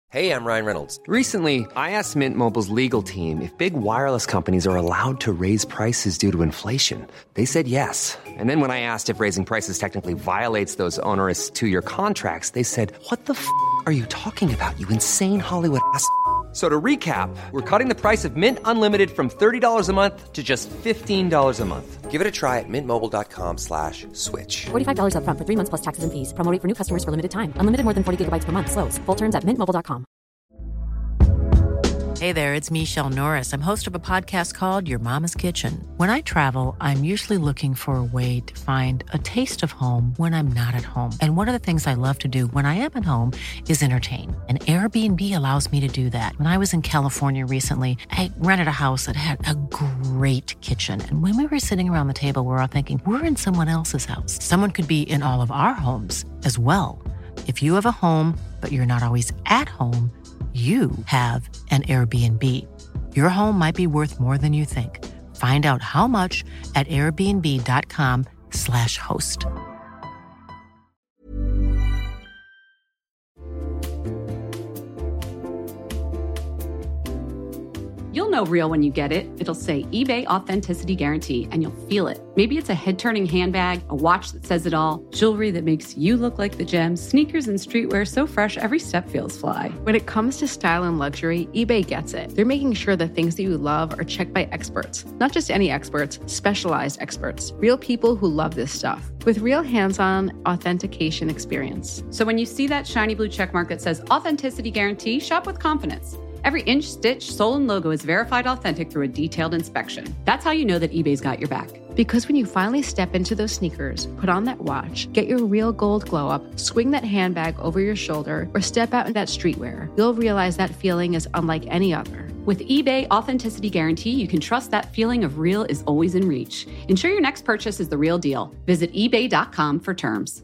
Hey, I'm Ryan Reynolds. Recently, I asked Mint Mobile's legal team if big wireless companies are allowed to raise prices due to inflation. They said yes. And then when I asked if raising prices technically violates those onerous two-year contracts, they said, "What the f*** are you talking about, you insane Hollywood ass?" So to recap, we're cutting the price of Mint Unlimited from $30 a month to just $15 a month. Give it a try at mintmobile.com/switch. $45 up front for 3 months plus taxes and fees. Promo rate for new customers for limited time. Unlimited more than 40 gigabytes per month. Slows full terms at mintmobile.com. Hey there, it's Michelle Norris. I'm host of a podcast called Your Mama's Kitchen. When I travel, I'm usually looking for a way to find a taste of home when I'm not at home. And one of the things I love to do when I am at home is entertain. And Airbnb allows me to do that. When I was in California recently, I rented a house that had a great kitchen. And when we were sitting around the table, we were all thinking, we're in someone else's house. Someone could be in all of our homes as well. If you have a home, but you're not always at home, you have an Airbnb. Your home might be worth more than you think. Find out how much at airbnb.com/host. You'll know real when you get it. It'll say eBay Authenticity Guarantee, and you'll feel it. Maybe it's a head-turning handbag, a watch that says it all, jewelry that makes you look like the gems, sneakers and streetwear so fresh every step feels fly. When it comes to style and luxury, eBay gets it. They're making sure the things that you love are checked by experts. Not just any experts, specialized experts. Real people who love this stuff. With real hands-on authentication experience. So when you see that shiny blue checkmark that says Authenticity Guarantee, shop with confidence. Every inch, stitch, sole, and logo is verified authentic through a detailed inspection. That's how you know that eBay's got your back. Because when you finally step into those sneakers, put on that watch, get your real gold glow up, swing that handbag over your shoulder, or step out in that streetwear, you'll realize that feeling is unlike any other. With eBay Authenticity Guarantee, you can trust that feeling of real is always in reach. Ensure your next purchase is the real deal. Visit ebay.com for terms.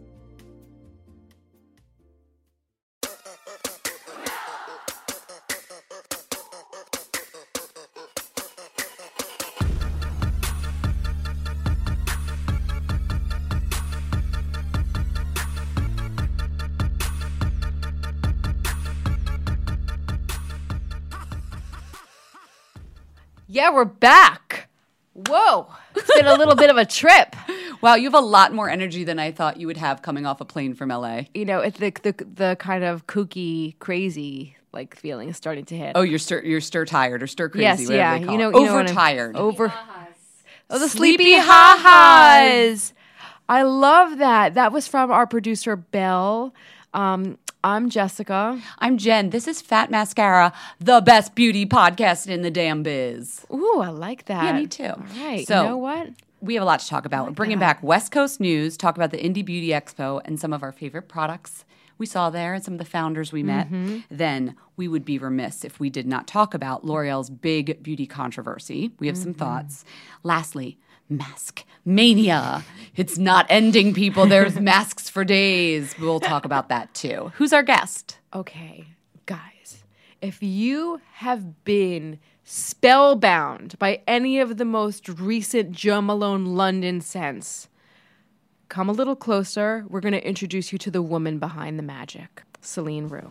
Yeah, we're back. Whoa. It's been a little bit of a trip. Wow, you have a lot more energy than I thought you would have coming off a plane from LA. You know, it's the kind of kooky, crazy like feeling is starting to hit. Oh, you're stir tired or stir crazy. Yes, yeah. They call You it. know, overtired. Oh, the sleepy ha-has. I love that. That was from our producer, Belle. I'm Jessica. I'm Jen. This is Fat Mascara, the best beauty podcast in the damn biz. Ooh, I like that. Yeah, me too. All right. So, you know what? We have a lot to talk about. We're bringing back West Coast news, talk about the Indie Beauty Expo and some of our favorite products we saw there and some of the founders we met. Then we would be remiss if we did not talk about L'Oreal's big beauty controversy. We have some thoughts. Lastly, mask mania. It's not ending, people. There's masks for days. We'll talk about that too. Who's our guest? Okay, guys, if you have been spellbound by any of the most recent Jo Malone London scents, come a little closer. We're going to introduce you to the woman behind the magic, Celine Roux.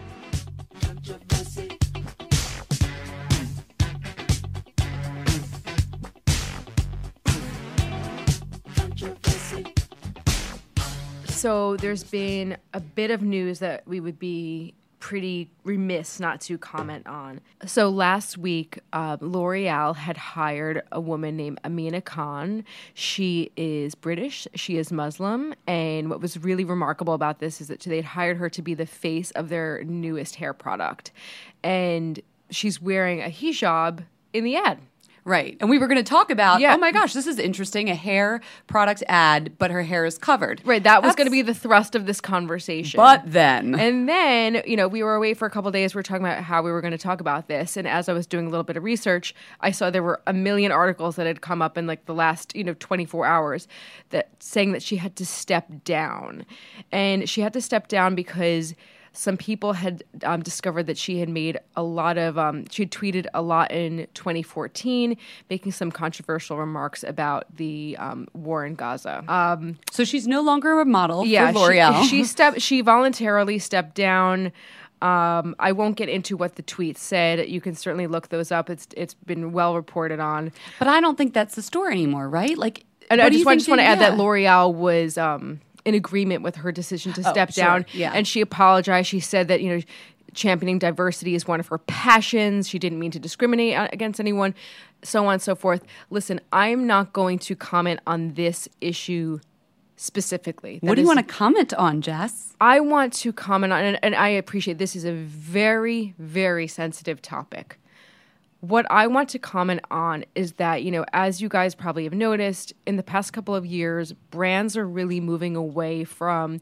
So there's been a bit of news that we would be pretty remiss not to comment on. So last week, L'Oreal had hired a woman named Amina Khan. She is British, she is Muslim, and what was really remarkable about this is that they'd hired her to be the face of their newest hair product. And she's wearing a hijab in the ad. Right. And we were going to talk about, Yeah. oh my gosh, this is interesting, a hair product ad, but her hair is covered. Right, that was going to be the thrust of this conversation. But then. And then, you know, we were away for a couple of days. We were talking about how we were going to talk about this. And as I was doing a little bit of research, I saw there were a million articles that had come up in like the last, 24 hours that saying that she had to step down. And she had to step down because some people had discovered that she had made a lot of, she had tweeted a lot in 2014, making some controversial remarks about the war in Gaza. So she's no longer a model for L'Oreal. She voluntarily stepped down. I won't get into what the tweet said. You can certainly look those up. It's been well reported on. But I don't think that's the story anymore, right? Like, And what I do you just want to add that yeah. L'Oreal was in agreement with her decision to step sure. down. Yeah. And she apologized. She said that, championing diversity is one of her passions. She didn't mean to discriminate against anyone, so on and so forth. Listen, I'm not going to comment on this issue specifically. What do you want to comment on, Jess? I want to comment on, and I appreciate this is a very, very sensitive topic. What I want to comment on is that, as you guys probably have noticed, in the past couple of years, brands are really moving away from,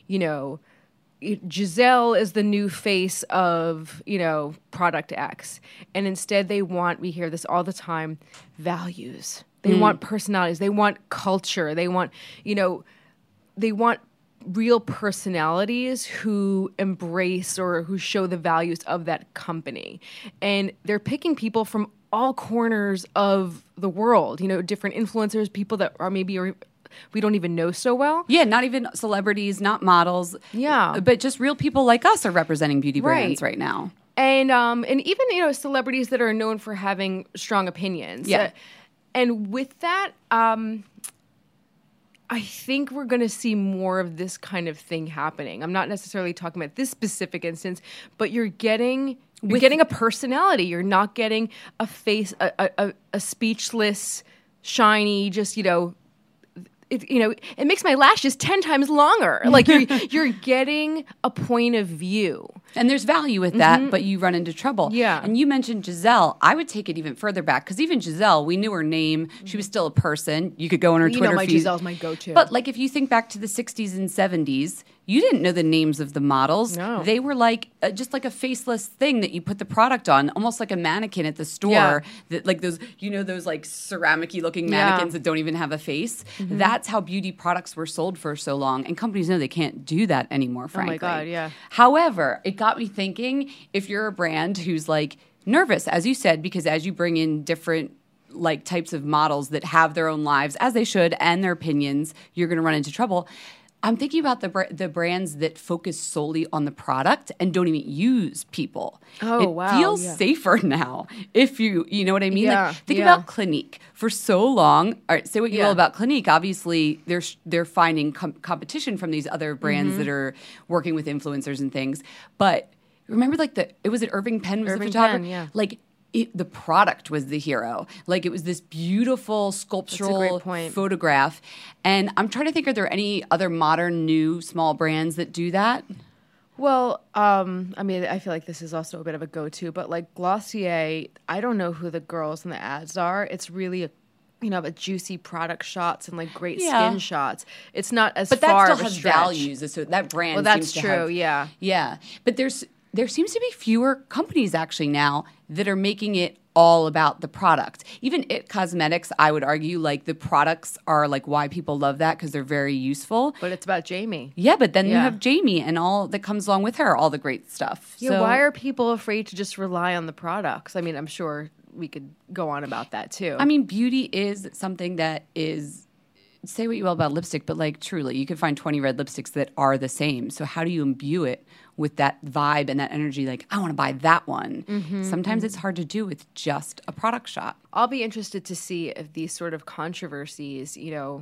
Giselle is the new face of, product X. And instead we hear this all the time, values. They want personalities. They want culture. They want, they want real personalities who embrace or who show the values of that company. And they're picking people from all corners of the world, different influencers, people that are maybe we don't even know so well. Yeah, not even celebrities, not models. Yeah. But just real people like us are representing beauty brands right now. And even, celebrities that are known for having strong opinions. Yeah. And with that, I think we're going to see more of this kind of thing happening. I'm not necessarily talking about this specific instance, but you're getting a personality. You're not getting a face, a speechless, shiny, just, it makes my lashes 10 times longer. Like you're getting a point of view. And there's value with that, but you run into trouble. Yeah. And you mentioned Giselle. I would take it even further back because even Giselle, we knew her name. She was still a person. You could go on her Twitter feed. Giselle's my go-to. But like if you think back to the 60s and 70s, you didn't know the names of the models. No. They were like just like a faceless thing that you put the product on, almost like a mannequin at the store. Yeah. That like those, those like ceramic-y looking mannequins that don't even have a face. That's how beauty products were sold for so long. And companies know they can't do that anymore, frankly. Oh my God, yeah. However, it got me thinking, if you're a brand who's like nervous, as you said, because as you bring in different like types of models that have their own lives, as they should, and their opinions, you're going to run into trouble. I'm thinking about the brands that focus solely on the product and don't even use people. Oh, it wow. feels Yeah. safer now if you know what I mean? Yeah, Like think yeah. about Clinique. For so long, all right, say what you will about Clinique, obviously they're finding competition from these other brands that are working with influencers and things. But remember like it was at Irving Penn was Irving the photographer? Penn, yeah. Like the product was the hero. Like it was this beautiful sculptural great point. photograph. And I'm trying to think, are there any other modern new small brands that do that? Well, I mean, I feel like this is also a bit of a go-to, but like Glossier, I don't know who the girls in the ads are. It's really a juicy product shots and like great skin shots. It's not as But far that of still a has stretch. values. So that brand Well, that's seems to true, have, yeah. Yeah. But there seems to be fewer companies actually now that are making it all about the product. Even It Cosmetics, I would argue, like the products are like why people love that because they're very useful. But it's about Jamie. Yeah, but then you Yeah. have Jamie and all that comes along with her, all the great stuff. Yeah, So- why are people afraid to just rely on the products? I mean, I'm sure we could go on about that too. I mean, beauty is something that is, say what you will about lipstick, but like truly, you can find 20 red lipsticks that are the same. So how do you imbue it with that vibe and that energy? Like, I want to buy that one. Sometimes it's hard to do with just a product shot. I'll be interested to see if these sort of controversies,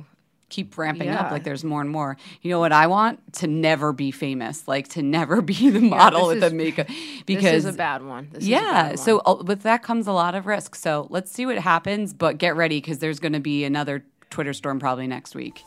Keep ramping up. Yeah. Like there's more and more. You know what I want? To never be famous. Like to never be the model with the makeup. Because this is a bad one. This is a yeah, bad one. so with that comes a lot of risk. So let's see what happens, but get ready because there's going to be another Twitter storm probably next week.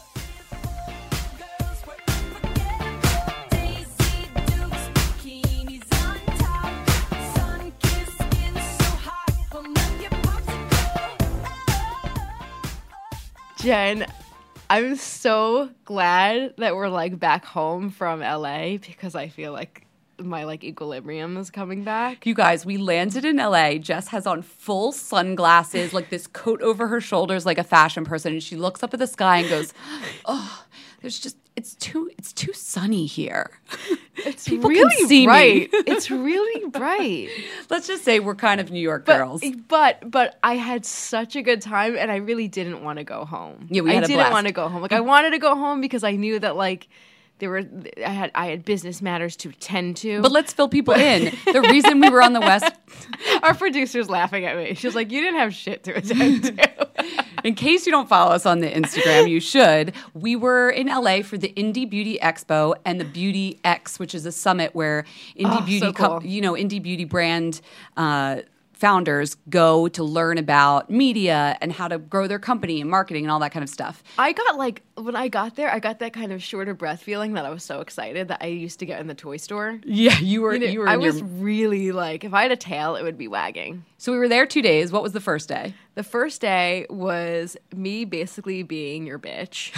Jen, I'm so glad that we're like back home from LA because I feel like my like equilibrium is coming back. You guys, we landed in LA. Jess has on full sunglasses, like this coat over her shoulders, like a fashion person. And she looks up at the sky and goes, "Oh, it's too sunny here." It's People really can see bright. me. It's really bright. Let's just say we're kind of New York girls. But I had such a good time and I really didn't want to go home. Yeah, we had a I didn't blast. want to go home. Like I wanted to go home because I knew that like I had business matters to attend to. But let's fill people in. The reason we were on the West, our producer's laughing at me. She's like, "You didn't have shit to attend to." in case you don't follow us on the Instagram, you should. We were in LA for the Indie Beauty Expo and the Beauty X, which is a summit where indie beauty, cool. Indie beauty brand founders go to learn about media and how to grow their company and marketing and all that kind of stuff. I got when I got there, I got that kind of short of breath feeling that I was so excited that I used to get in the toy store. Yeah, you were. I was really like, if I had a tail, it would be wagging. So we were there 2 days. What was the first day? The first day was me basically being your bitch.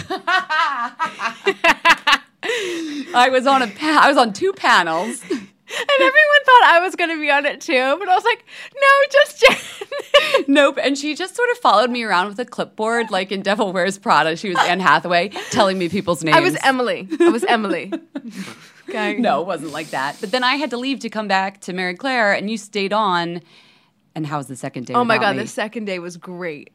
I was on 2 panels. And everyone thought I was going to be on it too, but I was like, no, just Jen. Nope. And she just sort of followed me around with a clipboard, like in Devil Wears Prada. She was Anne Hathaway telling me people's names. I was Emily. Okay. No, it wasn't like that. But then I had to leave to come back to Mary Claire, and you stayed on. And how was the second day? Oh my God, me? the second day was great.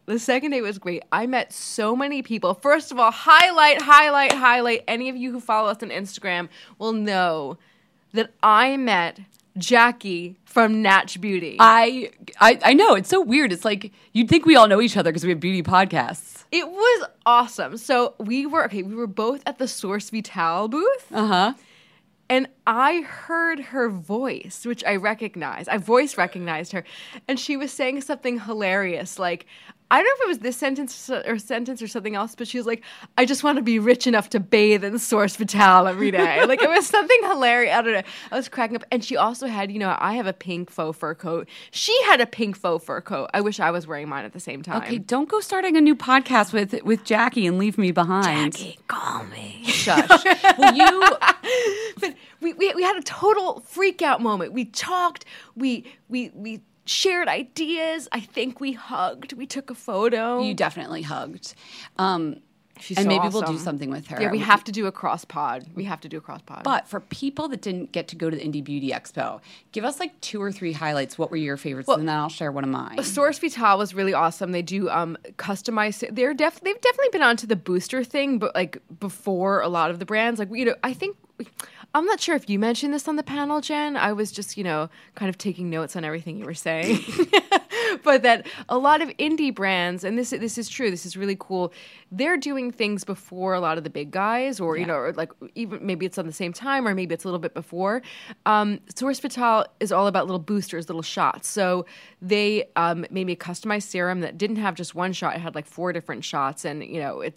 I met so many people. First of all, highlight. Any of you who follow us on Instagram will know that I met Jackie from Natch Beauty. I know. It's so weird. It's like you'd think we all know each other because we have beauty podcasts. It was awesome. So we were both at the Source Vital booth. Uh-huh. And I heard her voice, which I recognized. I voice recognized her. And she was saying something hilarious. Like, I don't know if it was this sentence or something else, but she was like, I just want to be rich enough to bathe in Source Vital every day. Like, it was something hilarious. I don't know. I was cracking up. And she also had, I have a pink faux fur coat. She had a pink faux fur coat. I wish I was wearing mine at the same time. Okay, don't go starting a new podcast with Jackie and leave me behind. Jackie, call me. Shush. Well, you... But we had a total freak out moment. We talked. We shared ideas. I think we hugged. We took a photo. You definitely hugged. She's and so maybe awesome. we'll do something with her. Yeah, we have to do a cross pod. But for people that didn't get to go to the Indie Beauty Expo, give us like 2 or 3 highlights. What were your favorites? And then I'll share one of mine. Source Vital was really awesome. They do customized. They've definitely been onto the booster thing, but like before a lot of the brands. Like I think. I'm not sure if you mentioned this on the panel, Jen. I was just, kind of taking notes on everything you were saying. But that a lot of indie brands, and this is true, this is really cool, they're doing things before a lot of the big guys, or, or like even maybe it's on the same time, or maybe it's a little bit before. Source Vital is all about little boosters, little shots. So they made me a customized serum that didn't have just one shot. It had like 4 different shots, and,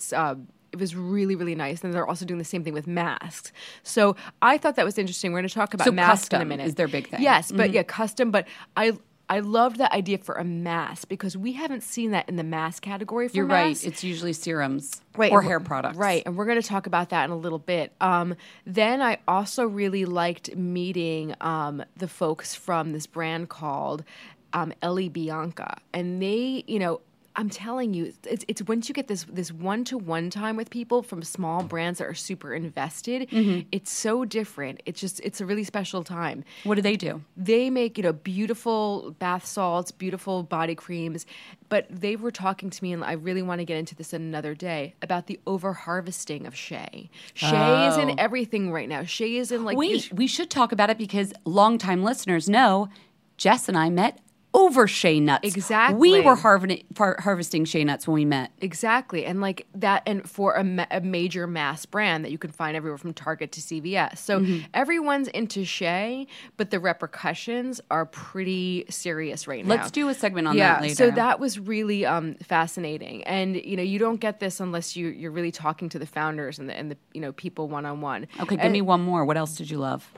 it was really, really nice. And they're also doing the same thing with masks. So I thought that was interesting. We're going to talk about masks in a minute. Is their big thing. Yes, but custom. But I loved that idea for a mask because we haven't seen that in the mask category for You're masks. right. It's usually serums Right, or and hair products. Right, and we're going to talk about that in a little bit. Then I also really liked meeting the folks from this brand called Ellie Bianca. And they, I'm telling you, it's once you get this one-to-one time with people from small brands that are super invested, it's so different. It's a really special time. What do they do? They make, beautiful bath salts, beautiful body creams, but they were talking to me, and I really want to get into this another day, about the over-harvesting of shea. Shea is in everything right now. Shea is in Wait, we should talk about it because longtime listeners know Jess and I met over shea nuts. Exactly. We were harvesting shea nuts when we met. Exactly. And like that, and for a major mass brand that you can find everywhere from Target to CVS. So everyone's into shea, but the repercussions are pretty serious right now. Let's do a segment on that later. So that was really fascinating. And, you don't get this unless you're really talking to the founders and the people one-on-one. Okay, give me one more. What else did you love?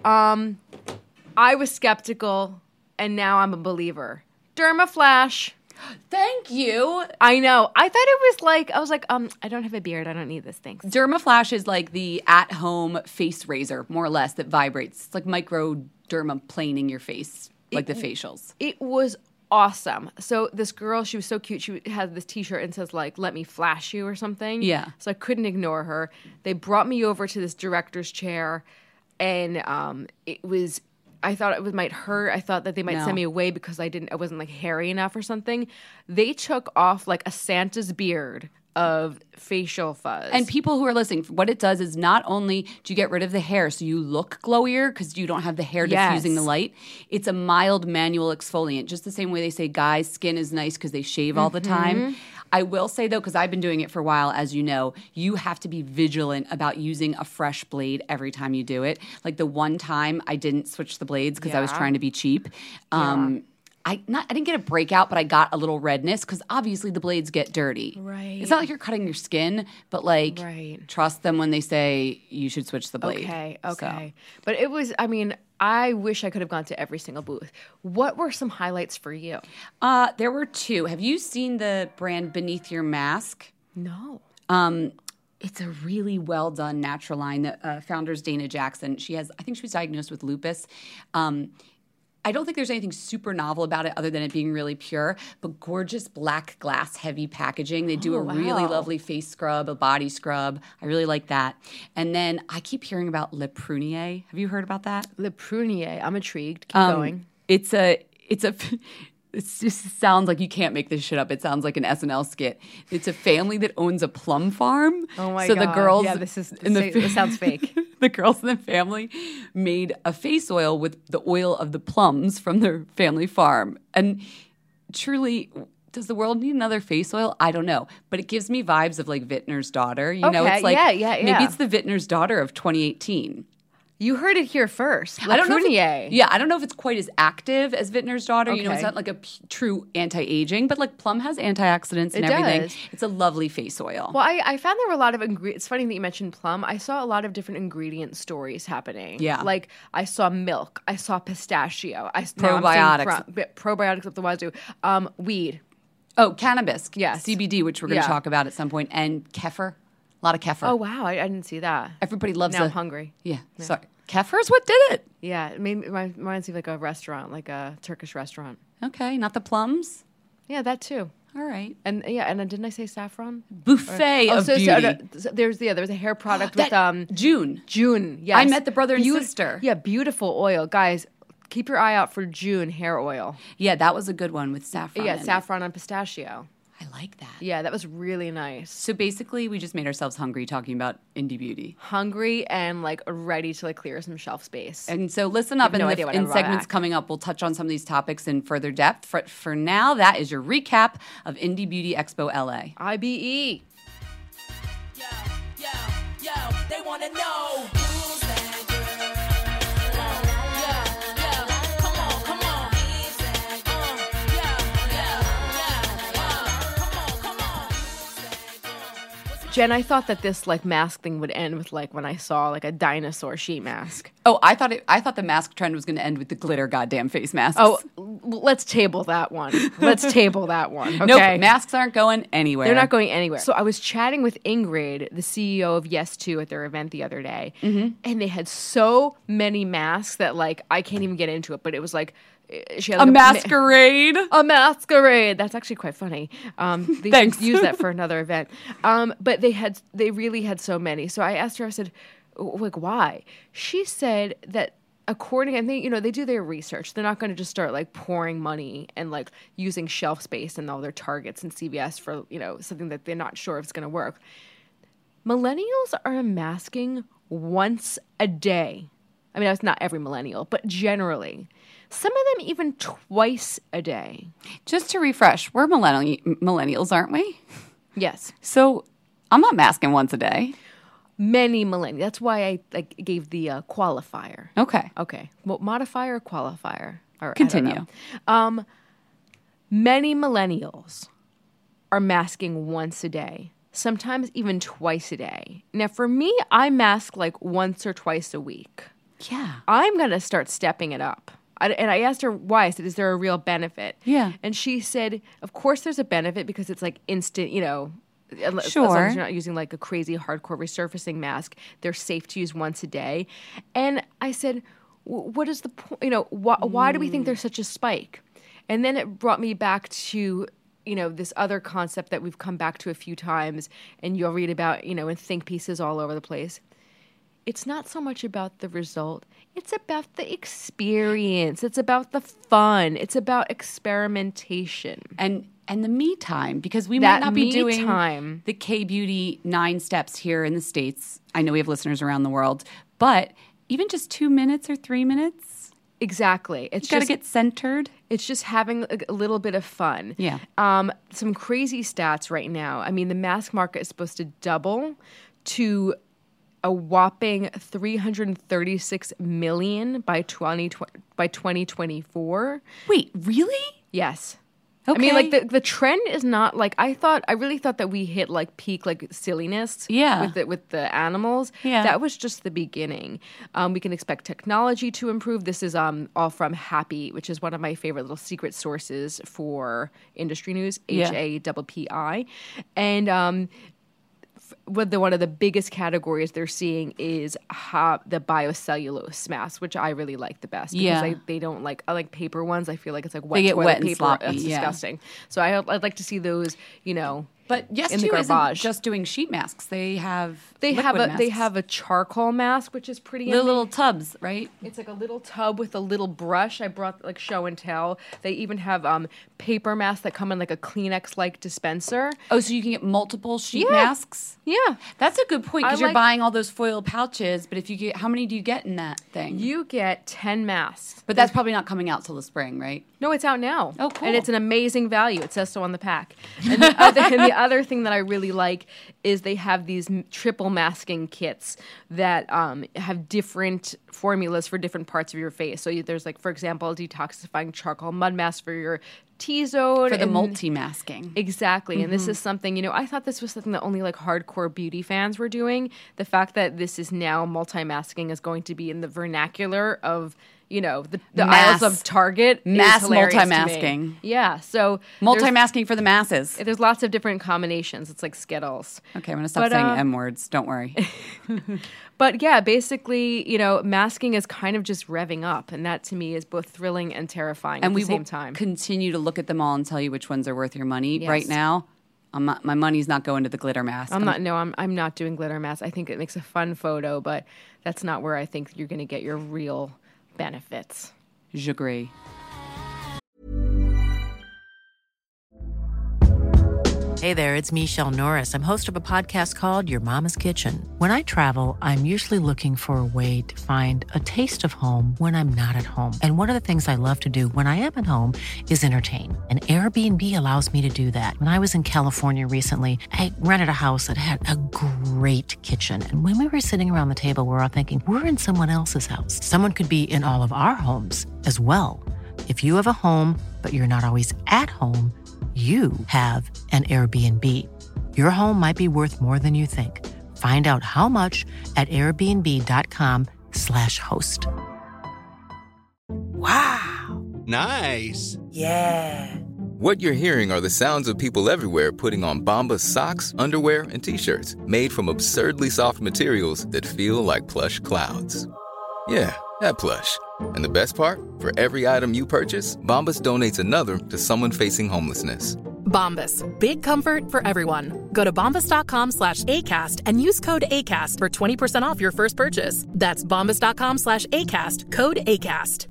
I was skeptical, and now I'm a believer. Dermaflash. Thank you. I know. I thought it was like, I was like, I don't have a beard. I don't need this. Thanks. Dermaflash is like the at-home face razor, more or less, that vibrates. It's like microdermaplaning your face, like the facials. It was awesome. So this girl, she was so cute. She had this T-shirt and says like, "Let me flash you" or something. Yeah. So I couldn't ignore her. They brought me over to this director's chair, and it was. I thought it might hurt. I thought that they might send me away because I wasn't like hairy enough or something. They took off like a Santa's beard of facial fuzz. And people who are listening, what it does is not only do you get rid of the hair so you look glowier because you don't have the hair diffusing the light, it's a mild manual exfoliant, just the same way they say guys' skin is nice because they shave all the time. I will say, though, because I've been doing it for a while, as you know, you have to be vigilant about using a fresh blade every time you do it. Like the one time I didn't switch the blades because I was trying to be cheap. I didn't get a breakout, but I got a little redness because obviously the blades get dirty. Right. It's not like you're cutting your skin, but like trust them when they say you should switch the blade. Okay. So. But it was, I mean, I wish I could have gone to every single booth. What were some highlights for you? There were two. Have you seen the brand Beneath Your Mask? No. It's a really well done natural line. The founder's Dana Jackson. I think she was diagnosed with lupus. I don't think there's anything super novel about it other than it being really pure, but gorgeous black glass heavy packaging. They do a really lovely face scrub, a body scrub. I really like that. And then I keep hearing about Le Prunier. Have you heard about that? Le Prunier. I'm intrigued. Keep going. It just sounds like you can't make this shit up. It sounds like an SNL skit. It's a family that owns a plum farm. Oh my god! God. The girls, This sounds fake. The girls in the family made a face oil with the oil of the plums from their family farm. And truly, does the world need another face oil? I don't know, but it gives me vibes of like Vintner's Daughter. You know, it's like maybe it's the Vintner's Daughter of 2018. You heard it here first. I don't know if it's quite as active as Vintner's Daughter. You know, it's not like a true anti-aging, but like Plum has antioxidants and everything. Does. It's a lovely face oil. Well, I found there were a lot of ingredients. It's funny that you mentioned Plum. I saw a lot of different ingredient stories happening. Yeah. Like I saw milk. I saw pistachio. Probiotics. Probiotics up the wazoo. Weed. Oh, cannabis. Yes. CBD, which we're going to talk about at some point. And kefir. A lot of kefir. Oh, wow. I didn't see that. Everybody loves Now I'm hungry. Yeah. Sorry. Kefir's what did it. Yeah. It reminds me of like a restaurant, like a Turkish restaurant. Okay. Not the plums? Yeah, that too. All right. And didn't I say saffron? Buffet of beauty. There's a hair product with June. June, yes. I met the brother and sister. Yeah, beautiful oil. Guys, keep your eye out for June hair oil. Yeah, that was a good one with saffron. Yeah, saffron on pistachio. I like that. Yeah, that was really nice. So basically, we just made ourselves hungry talking about indie beauty. Hungry and like ready to like clear some shelf space. And so listen up. In segments coming up, we'll touch on some of these topics in further depth. For now, that is your recap of Indie Beauty Expo LA. IBE. Yo, they want to know. Jen, I thought that this like mask thing would end with like when I saw like a dinosaur sheet mask. Oh, I thought the mask trend was going to end with the glitter goddamn face masks. Oh, let's table that one. Okay? Nope, masks aren't going anywhere. They're not going anywhere. So I was chatting with Ingrid, the CEO of Yes2 at their event the other day, and they had so many masks that like I can't even get into it. But it was like she had a masquerade. A masquerade. That's actually quite funny. They Thanks. should use that for another event. But they really had so many. So I asked her. I said, like, why? She said that according, and they do their research. They're not going to just start like pouring money and like using shelf space and all their Targets and CVS for something that they're not sure if it's going to work. Millennials are masking once a day. I mean, that's not every millennial, but generally. Some of them even twice a day. Just to refresh, we're millennials, aren't we? Yes. So I'm not masking once a day. Many millennials. That's why I gave the qualifier. Okay. Well, modifier or qualifier? All right. Continue. Many millennials are masking once a day, sometimes even twice a day. Now, for me, I mask like once or twice a week. Yeah. I'm going to start stepping it up. And I asked her why. I said, is there a real benefit? Yeah. And she said, of course there's a benefit because it's like instant, Sure. As long as you're not using like a crazy hardcore resurfacing mask, they're safe to use once a day. And I said, what is the point? Why do we think there's such a spike? And then it brought me back to, this other concept that we've come back to a few times and you'll read about, in think pieces all over the place. It's not so much about the result. It's about the experience. It's about the fun. It's about experimentation. And And the me time, because we That might not be me doing time. the K-Beauty 9 steps here in the States. I know we have listeners around the world, but even just 2 minutes or 3 minutes, Exactly. It's you got to just get centered. It's just having a little bit of fun. Yeah. Some crazy stats right now. I mean, the mask market is supposed to double to a whopping 336 million by 2024. Wait, really? Yes. Okay. I mean, like the trend is not like I really thought that we hit like peak like silliness. Yeah. With the animals. Yeah. That was just the beginning. We can expect technology to improve. This is all from Happy, which is one of my favorite little secret sources for industry news. Yeah. HAPPI, and one of the biggest categories they're seeing is the biocellulose masks, which I really like the best. Because Yeah. they don't like, I like paper ones. I feel like it's like wet They get toilet wet and paper. sloppy, That's yeah. disgusting. So I'd like to see those, But Yes in the Too isn't garbage. just doing sheet masks. They have They liquid have a charcoal mask, which is pretty. the little tubs, right? It's like a little tub with a little brush. I brought like show and tell. They even have paper masks that come in like a Kleenex-like dispenser. Oh, so you can get multiple sheet Yeah. masks? Yeah. That's a good point I because you're like- buying all those foil pouches, but if you get, how many do you get in that thing? You get 10 masks. But that's probably not coming out till the spring, right? No, it's out now. Oh, cool. And it's an amazing value. It says so on the pack. And the other thing that I really like is they have these triple masking kits that have different formulas for different parts of your face. So there's like, for example, a detoxifying charcoal mud mask for your T-zone. For the and- multi-masking. Exactly. And this is something, I thought this was something that only like hardcore beauty fans were doing. The fact that this is now multi-masking is going to be in the vernacular of, the Mass- aisles of Target. is mass hilarious to me. multi-masking. Yeah. So Multi-masking for the masses. there's lots of different combinations. It's like Skittles. Okay, I'm going to stop But, saying M words. Don't worry. But yeah, basically, masking is kind of just revving up. And that to me is both thrilling and terrifying And at we the same will time. continue to look at them all and tell you which ones are worth your money. Yes. Right now, my money's not going to the glitter mask. I'm not doing glitter masks. I think it makes a fun photo, but that's not where I think you're going to get your real benefits. J'agree. Hey there, it's Michelle Norris. I'm host of a podcast called Your Mama's Kitchen. When I travel, I'm usually looking for a way to find a taste of home when I'm not at home. And one of the things I love to do when I am at home is entertain. And Airbnb allows me to do that. When I was in California recently, I rented a house that had a great kitchen. And when we were sitting around the table, we were all thinking, we're in someone else's house. Someone could be in all of our homes as well. If you have a home, but you're not always at home, you have an Airbnb. Your home might be worth more than you think. Find out how much at airbnb.com/host. Wow. Nice. Yeah. What you're hearing are the sounds of people everywhere putting on Bombas socks, underwear, and T-shirts made from absurdly soft materials that feel like plush clouds. Yeah, that plush. And the best part? For every item you purchase, Bombas donates another to someone facing homelessness. Bombas. Big comfort for everyone. Go to bombas.com/ACAST and use code ACAST for 20% off your first purchase. That's bombas.com/ACAST. Code ACAST.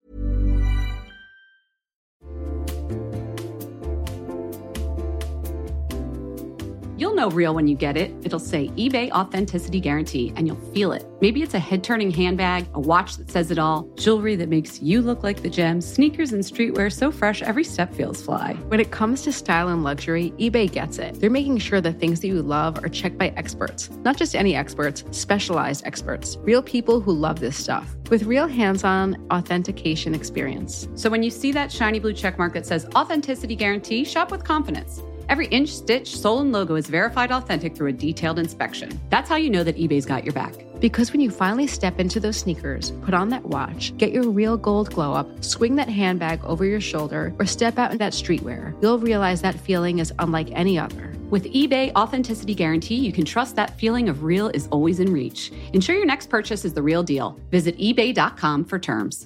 You'll know real when you get it. It'll say eBay Authenticity Guarantee, and you'll feel it. Maybe it's a head-turning handbag, a watch that says it all, jewelry that makes you look like the gems, sneakers and streetwear so fresh every step feels fly. When it comes to style and luxury, eBay gets it. They're making sure the things that you love are checked by experts. Not just any experts, specialized experts. Real people who love this stuff. With real hands-on authentication experience. So when you see that shiny blue checkmark that says Authenticity Guarantee, shop with confidence. Every inch, stitch, sole, and logo is verified authentic through a detailed inspection. That's how you know that eBay's got your back. Because when you finally step into those sneakers, put on that watch, get your real gold glow up, swing that handbag over your shoulder, or step out in that streetwear, you'll realize that feeling is unlike any other. With eBay Authenticity Guarantee, you can trust that feeling of real is always in reach. Ensure your next purchase is the real deal. Visit ebay.com for terms.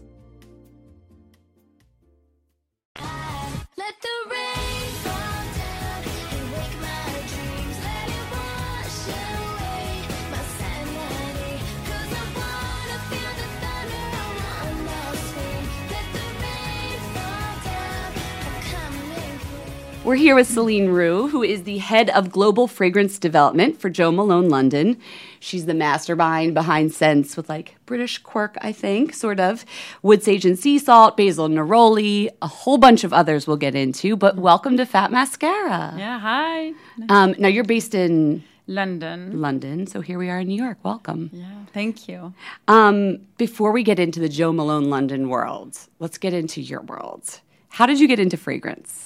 Let the rain fall down and wake my dreams. Let it wash away my sanity. 'Cause I wanna feel the thunder, I wanna scream. Let the rain fall down, I'm coming clean. We're here with Celine Roux, who is the head of global fragrance development for Jo Malone London. She's the mastermind behind scents with like British quirk, I think, sort of. Wood sage and sea salt, basil neroli, a whole bunch of others we'll get into. But welcome to Fat Mascara. Yeah, hi. Now you're based in London. So here we are in New York. Welcome. Yeah, thank you. Before we get into the Jo Malone London world, let's get into your world. How did you get into fragrance?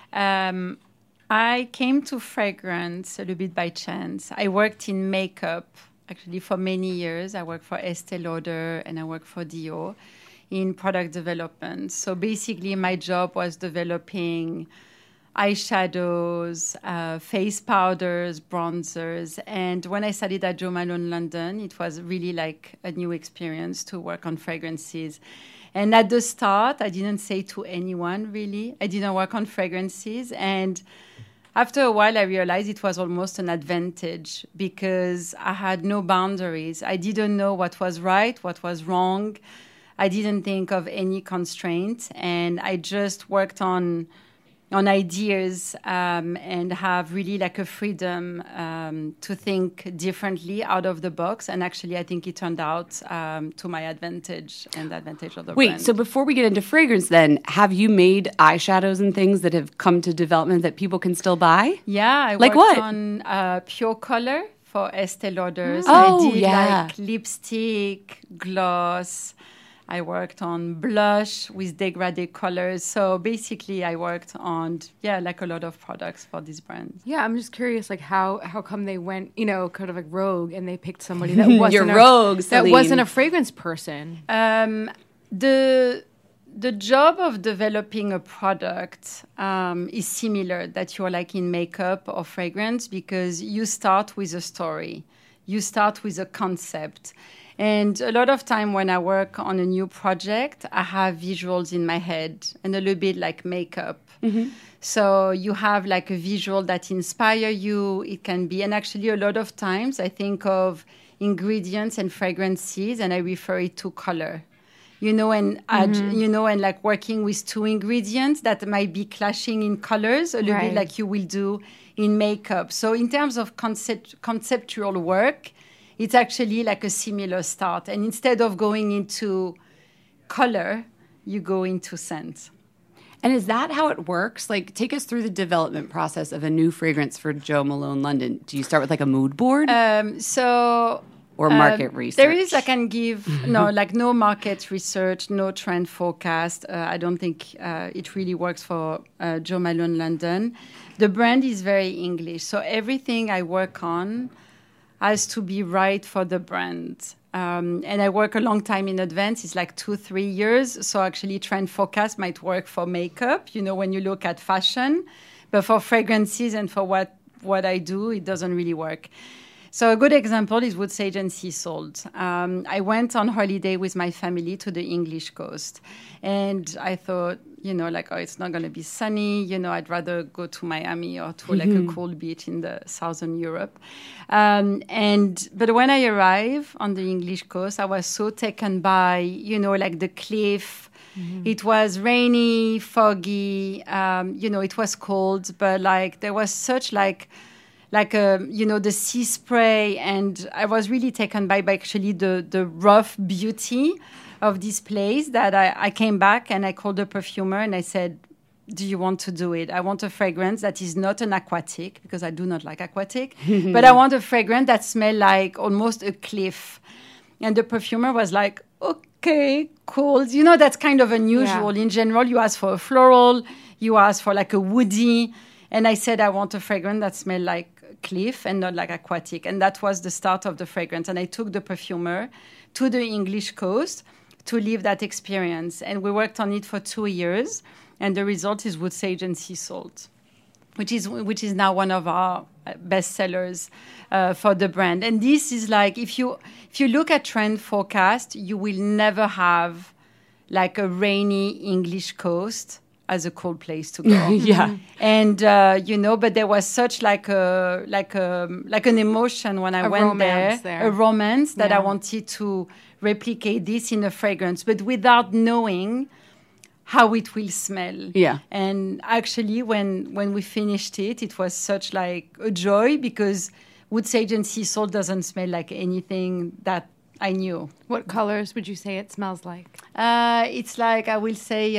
I came to fragrance a little bit by chance. I worked in makeup actually for many years. I worked for Estee Lauder and I worked for Dior in product development. So basically my job was developing eyeshadows, face powders, bronzers. And when I started at Jo Malone London, it was really like a new experience to work on fragrances. And at the start, I didn't say to anyone, really. I didn't work on fragrances. And after a while, I realized it was almost an advantage because I had no boundaries. I didn't know what was right, what was wrong. I didn't think of any constraint. And I just worked on ideas and have really like a freedom to think differently out of the box. And actually, I think it turned out to my advantage and the advantage of the brand. Wait, so before we get into fragrance then, have you made eyeshadows and things that have come to development that people can still buy? Yeah, I Like worked what? on Pure Color for Estee Lauder. So Oh, I did yeah. like lipstick, gloss. I worked on blush with degraded colors. So basically, I worked on, like a lot of products for this brand. Yeah, I'm just curious, like how come they went, kind of like rogue, and they picked somebody that wasn't You're rogue, that Celine. wasn't a fragrance person. The job of developing a product is similar that you're like in makeup or fragrance because you start with a story. You start with a concept. And a lot of time when I work on a new project, I have visuals in my head and a little bit like makeup. Mm-hmm. So you have like a visual that inspire you. It can be, and actually a lot of times I think of ingredients and fragrances and I refer it to color. And and like working with two ingredients that might be clashing in colors a little bit like you will do in makeup. So in terms of conceptual work, it's actually like a similar start. And instead of going into color, you go into scent. And is that how it works? Like, take us through the development process of a new fragrance for Jo Malone London. Do you start with like a mood board? Or market research? There is, I can give, no market research, no trend forecast. I don't think it really works for Jo Malone London. The brand is very English. So everything I work on has to be right for the brand. And I work a long time in advance. It's like 2-3 years. So actually trend forecast might work for makeup, when you look at fashion. But for fragrances and for what I do, it doesn't really work. So a good example is Wood Sage and Sea Salt. I went on holiday with my family to the English coast. And I thought, it's not going to be sunny. I'd rather go to Miami or to like a cool beach in the southern Europe. But when I arrived on the English coast, I was so taken by, like the cliff. It was rainy, foggy. It was cold, but like there was such the sea spray, and I was really taken by actually the rough beauty of this place that I came back and I called the perfumer and I said, do you want to do it? I want a fragrance that is not an aquatic because I do not like aquatic, but I want a fragrance that smells like almost a cliff. And the perfumer was like, okay, cool. That's kind of unusual. Yeah. In general, you ask for a floral, you ask for like a woody. And I said, I want a fragrance that smells like cliff and not like aquatic. And that was the start of the fragrance. And I took the perfumer to the English coast to live that experience. And we worked on it for 2 years. And the result is Wood Sage and Sea Salt, which is now one of our best sellers for the brand. And this is like, if you look at trend forecast, you will never have like a rainy English coast as a cool place to go. Yeah. And, but there was such like an emotion when I went there, a romance that I wanted to replicate this in a fragrance, but without knowing how it will smell. Yeah. And actually, when we finished it, it was such like a joy because Wood Sage and Sea Salt doesn't smell like anything that I knew. What colors would you say it smells like? It's like, I will say,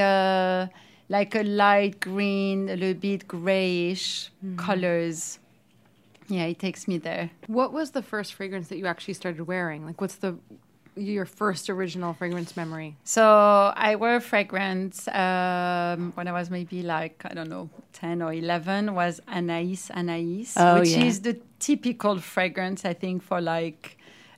like a light green, a little bit grayish colors. Yeah, it takes me there. What was the first fragrance that you actually started wearing? Like, what's your first original fragrance memory? So I wore a fragrance when I was maybe like, I don't know, 10 or 11, was Anaïs, which is the typical fragrance, I think, for like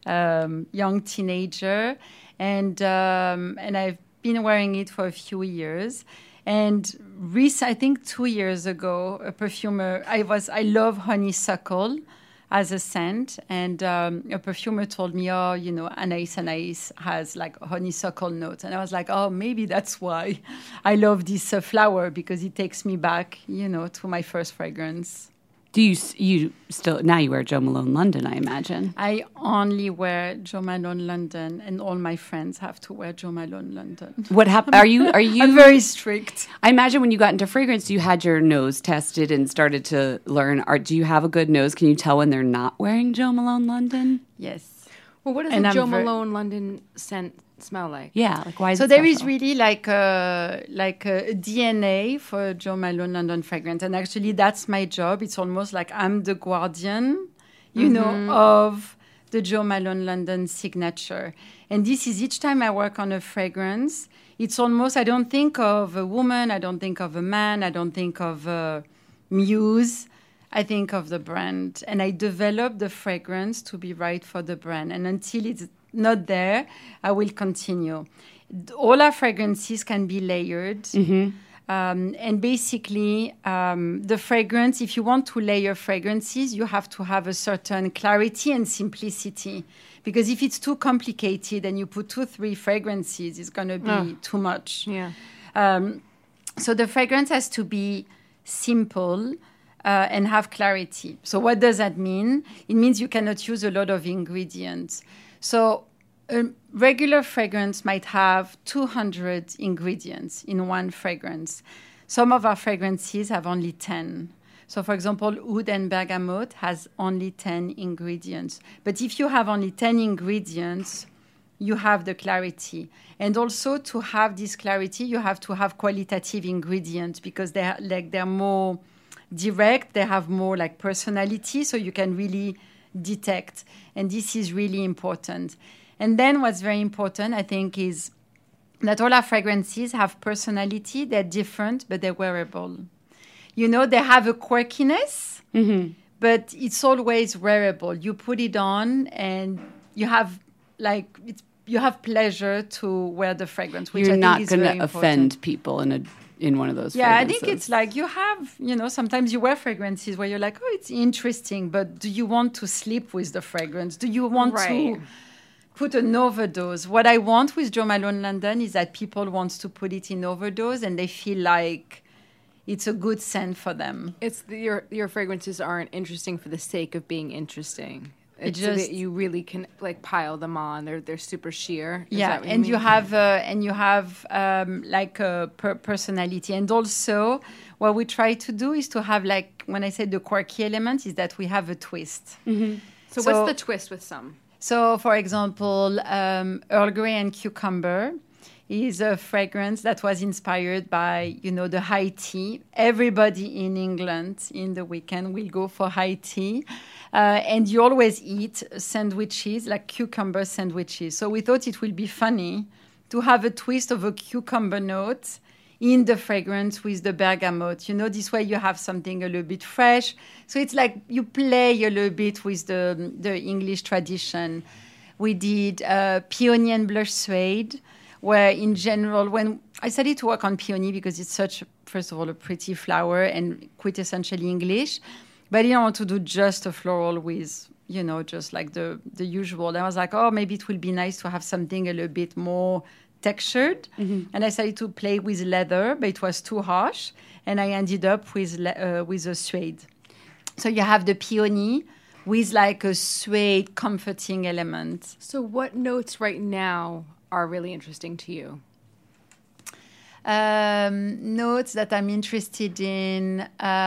young teenager. And I've been wearing it for a few years. And I think 2 years ago, a perfumer, I love honeysuckle as a scent. And a perfumer told me, oh, you know, Anaïs has like honeysuckle notes. And I was like, oh, maybe that's why I love this flower, because it takes me back, you know, to my first fragrance. Do you still, now you wear Jo Malone London, I imagine? I only wear Jo Malone London, and all my friends have to wear Jo Malone London. What happened? Are you? I'm very strict. I imagine when you got into fragrance, you had your nose tested and started to learn. Do you have a good nose? Can you tell when they're not wearing Jo Malone London? Yes. Well, what does a Jo Malone London scent smell like? Yeah, like why is so it there is special? really like a DNA for Jo Malone London fragrance, and actually that's my job. It's almost like I'm the guardian, you know, of the Jo Malone London signature. And this is each time I work on a fragrance, it's almost, I don't think of a woman, I don't think of a man, I don't think of a muse. I think of the brand, and I develop the fragrance to be right for the brand. And until it's not there, I will continue. All our fragrances can be layered. And basically, the fragrance, if you want to layer fragrances, you have to have a certain clarity and simplicity. Because if it's too complicated and you put 2-3 fragrances, it's going to be too much. Yeah. So the fragrance has to be simple, and have clarity. So what does that mean? It means you cannot use a lot of ingredients. So a regular fragrance might have 200 ingredients in one fragrance. Some of our fragrances have only 10. So for example, Oud and Bergamot has only 10 ingredients. But if you have only 10 ingredients, you have the clarity. And also to have this clarity, you have to have qualitative ingredients because they're more direct, they have more like personality, so you can really detect. And this is really important. And then what's very important, I think, is that all our fragrances have personality. They're different, but they're wearable. You know, they have a quirkiness, but it's always wearable. You put it on and you have pleasure to wear the fragrance, which You're I think not is going very to important. offend people in one of those Yeah, I fragrances. think it's like you have, you know, sometimes you wear fragrances where you're like, oh, it's interesting, but do you want to sleep with the fragrance? Do you want to put an overdose? What I want with Jo Malone London is that people want to put it in overdose and they feel like it's a good scent for them. It's your fragrances aren't interesting for the sake of being interesting. It's so just- that you really can like pile them on. They're super sheer. Is Yeah, that what and you you mean? have like a personality, and also what we try to do is to have, like, when I say the quirky element, is that we have a twist. So what's the twist with some? So, for example, Earl Grey and Cucumber is a fragrance that was inspired by, you know, the high tea. Everybody in England in the weekend will go for high tea. And you always eat sandwiches, like cucumber sandwiches. So we thought it would be funny to have a twist of a cucumber note in the fragrance with the bergamot. You know, this way you have something a little bit fresh. So it's like you play a little bit with the English tradition. We did Peony and Blush Suede, where in general, when I started to work on peony because it's such, first of all, a pretty flower and quintessentially English, but I didn't want to do just a floral with, you know, just like the usual. And I was like, oh, maybe it will be nice to have something a little bit more textured. And I started to play with leather, but it was too harsh. And I ended up with a suede. So you have the peony with like a suede comforting element. So what notes right now are really interesting to you? Notes that I'm interested in.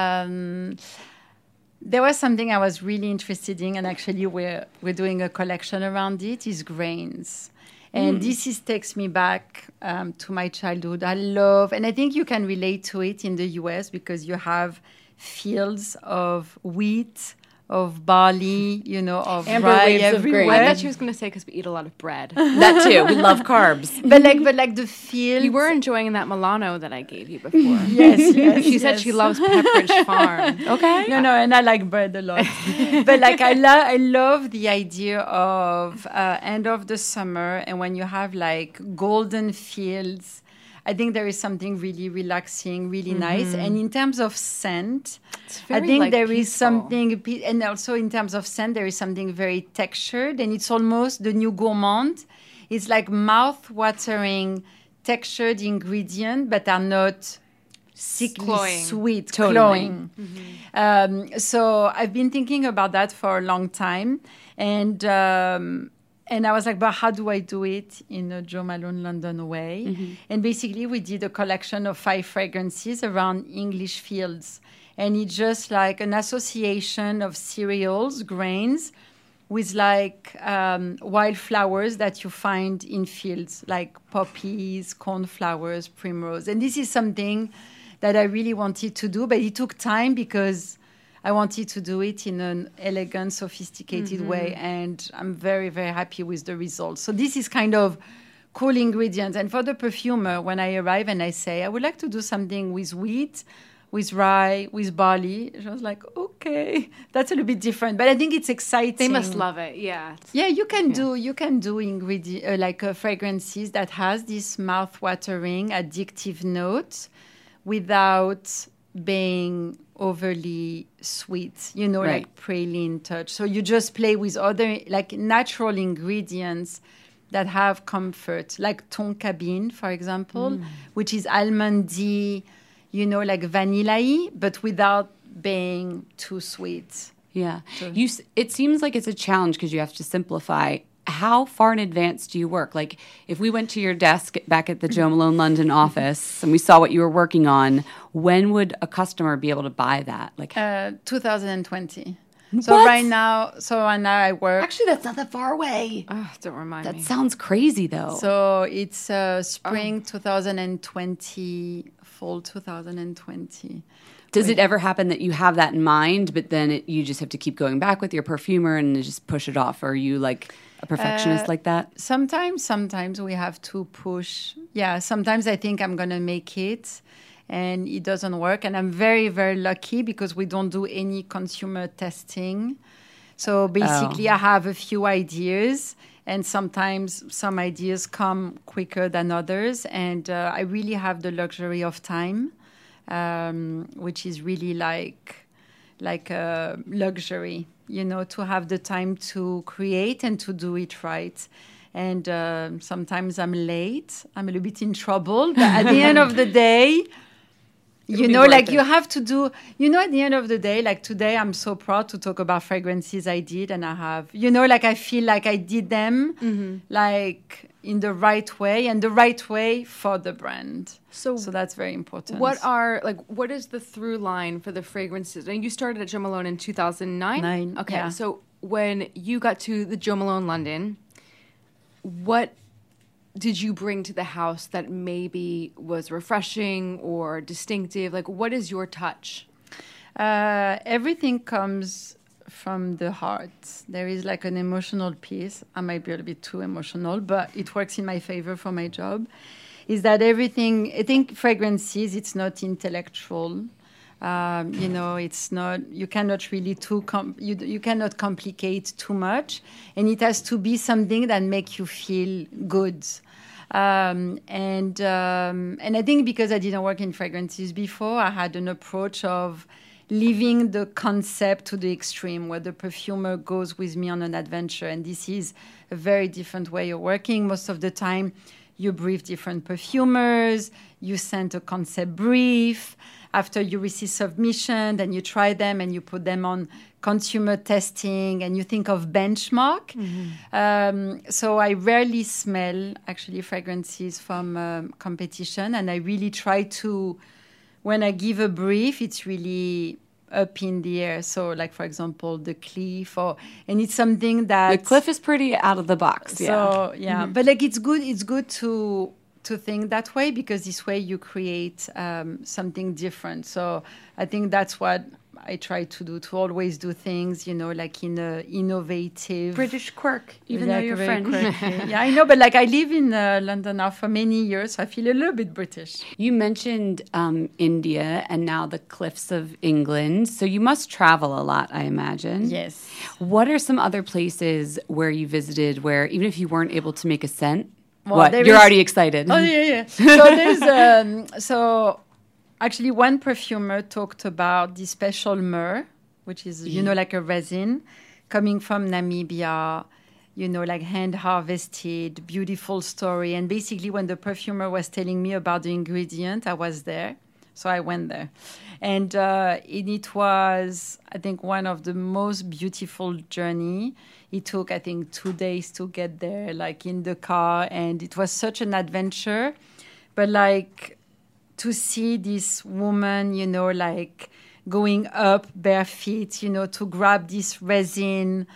There was something I was really interested in, and actually we're doing a collection around it, is grains. And this takes me back to my childhood. I love, and I think you can relate to it in the US because you have fields of wheat, of barley, of Amber rye waves of everywhere. grain. I thought she was going to say because we eat a lot of bread. That too. We love carbs. but like the field. You were enjoying that Milano that I gave you before. Yes. She said she loves Pepperidge Farm. Okay. No, and I like bread a lot. But like I love the idea of end of the summer, and when you have like golden fields, I think there is something really relaxing, really nice. And in terms of scent, I very, think like, there is peaceful. something, and also in terms of scent, there is something very textured, and it's almost the new gourmand. It's like mouth-watering, textured ingredient, but are not sickly Cloying. sweet, Totally. cloying. So I've been thinking about that for a long time, and I was like, but how do I do it in a Jo Malone London way? And basically, we did a collection of 5 fragrances around English fields, and it's just like an association of cereals, grains, with like wildflowers that you find in fields, like poppies, cornflowers, primrose. And this is something that I really wanted to do, but it took time because I wanted to do it in an elegant, sophisticated way, and I'm very, very happy with the results. So this is kind of cool ingredients. And for the perfumer, when I arrive and I say, I would like to do something with wheat, with rye, with barley, she was like, okay, that's a little bit different. But I think it's exciting. They must love it. Yeah. Yeah, you can do ingredient fragrances that has this mouth-watering, addictive note without being overly sweet, Right. like praline touch. So you just play with other like natural ingredients that have comfort, like Tonkabine, for example, which is almondy, like vanilla-y, but without being too sweet. Yeah. It seems like it's a challenge because you have to simplify. How far in advance do you work? Like, if we went to your desk back at the Jo Malone London office and we saw what you were working on, when would a customer be able to buy that? Like, 2020. So What? right now I work. actually, that's not that far away. Don't remind That me. sounds crazy, though. So it's spring 2020, fall 2020. Does it ever happen that you have that in mind, but then you just have to keep going back with your perfumer and just push it off? Or are you like a perfectionist like that? Sometimes we have to push. Yeah, sometimes I think I'm going to make it and it doesn't work. And I'm very, very lucky because we don't do any consumer testing. So basically, I have a few ideas, and sometimes some ideas come quicker than others. And I really have the luxury of time, which is really like a luxury, to have the time to create and to do it right. And sometimes I'm late. I'm a little bit in trouble. But at the end of the day, you have to do, at the end of the day, like today, I'm so proud to talk about fragrances I did. And I have, I feel like I did them like in the right way and the right way for the brand. So that's very important. What is the through line for the fragrances? And you started at Jo Malone in 2009? Okay, yeah. so when you got to the Jo Malone London, what did you bring to the house that maybe was refreshing or distinctive? Like, what is your touch? Everything comes from the heart. There is like an emotional piece. I might be a little bit too emotional, but it works in my favor for my job. Is that everything? I think fragrances, it's not intellectual. It's not. You cannot really you cannot complicate too much, and it has to be something that makes you feel good. And I think because I didn't work in fragrances before, I had an approach of leaving the concept to the extreme, where the perfumer goes with me on an adventure. And this is a very different way of working. Most of the time, you brief different perfumers, you send a concept brief. After you receive submission, then you try them and you put them on consumer testing and you think of benchmark. So I rarely smell actually fragrances from competition, and I really try to, when I give a brief, it's really up in the air. So like, for example, the Cliff, and it's something that... The Cliff is pretty out of the box. So, yeah. But like, it's good to think that way, because this way you create something different. So I think that's what I try to do, to always do things, like in a innovative... British quirk, even though you're very French. quirky. Yeah, I know, but like I live in London now for many years, so I feel a little bit British. You mentioned India and now the cliffs of England. So you must travel a lot, I imagine. Yes. What are some other places where you visited where, even if you weren't able to make a scent, Well, you're already excited? Oh, yeah. So there's... Actually, one perfumer talked about the special myrrh, which is, like a resin coming from Namibia, like hand harvested, beautiful story. And basically, when the perfumer was telling me about the ingredient, I was there. So I went there. And it was, I think, one of the most beautiful journey. It took, I think, 2 days to get there, like in the car. And it was such an adventure. But like... to see this woman, like going up bare feet, to grab this resin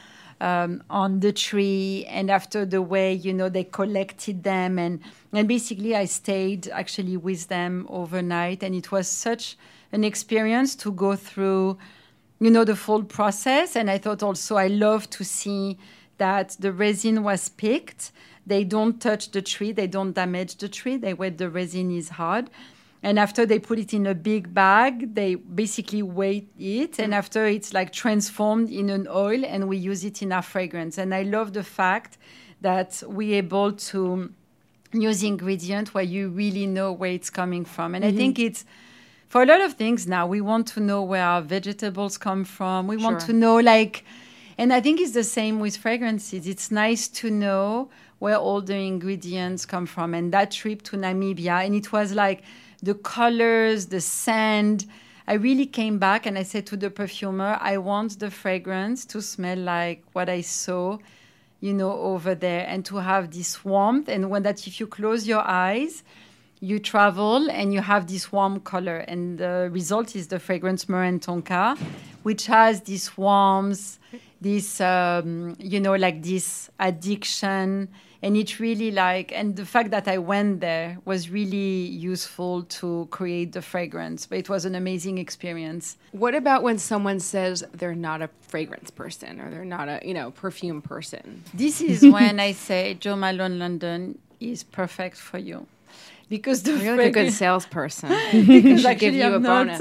on the tree. And after the way, they collected them. And basically I stayed actually with them overnight. And it was such an experience to go through, the full process. And I thought also I love to see that the resin was picked. They don't touch the tree. They don't damage the tree. They wait the resin is hard. And after they put it in a big bag, they basically weigh it. And after it's like transformed in an oil, and we use it in our fragrance. And I love the fact that we're able to use ingredient where you really know where it's coming from. And I think it's, for a lot of things now, we want to know where our vegetables come from. We want to know and I think it's the same with fragrances. It's nice to know where all the ingredients come from. And that trip to Namibia, and it was like, the colors, the scent. I really came back and I said to the perfumer, I want the fragrance to smell like what I saw, over there, and to have this warmth. And if you close your eyes, you travel and you have this warm color. And the result is the fragrance Myrrh and Tonka, which has this warmth, this, like this addiction. And it really and the fact that I went there was really useful to create the fragrance. But it was an amazing experience. What about when someone says they're not a fragrance person or they're not a, perfume person? This is when I say Jo Malone London is perfect for you. Because you're like a good salesperson. Because should give you a bonus.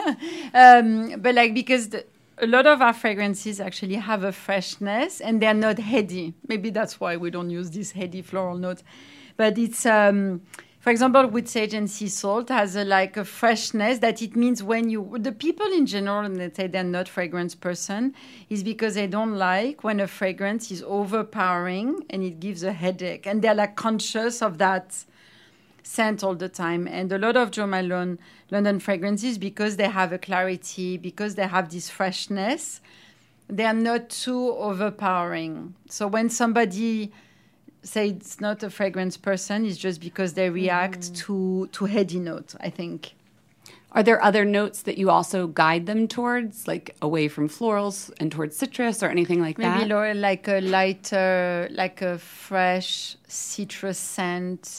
But because a lot of our fragrances actually have a freshness and they're not heady. Maybe that's why we don't use this heady floral note. But it's, for example, Wood Sage and Sea Salt has a freshness that it means when the people in general, and they say they're not fragrance person, is because they don't like when a fragrance is overpowering and it gives a headache. And they're conscious of that scent all the time. And a lot of Jo Malone London fragrances, because they have a clarity, because they have this freshness, they are not too overpowering. So when somebody say it's not a fragrance person, it's just because they react to heady note, I think. Are there other notes that you also guide them towards, like away from florals and towards citrus or anything like that? Maybe like a lighter, like a fresh citrus scent,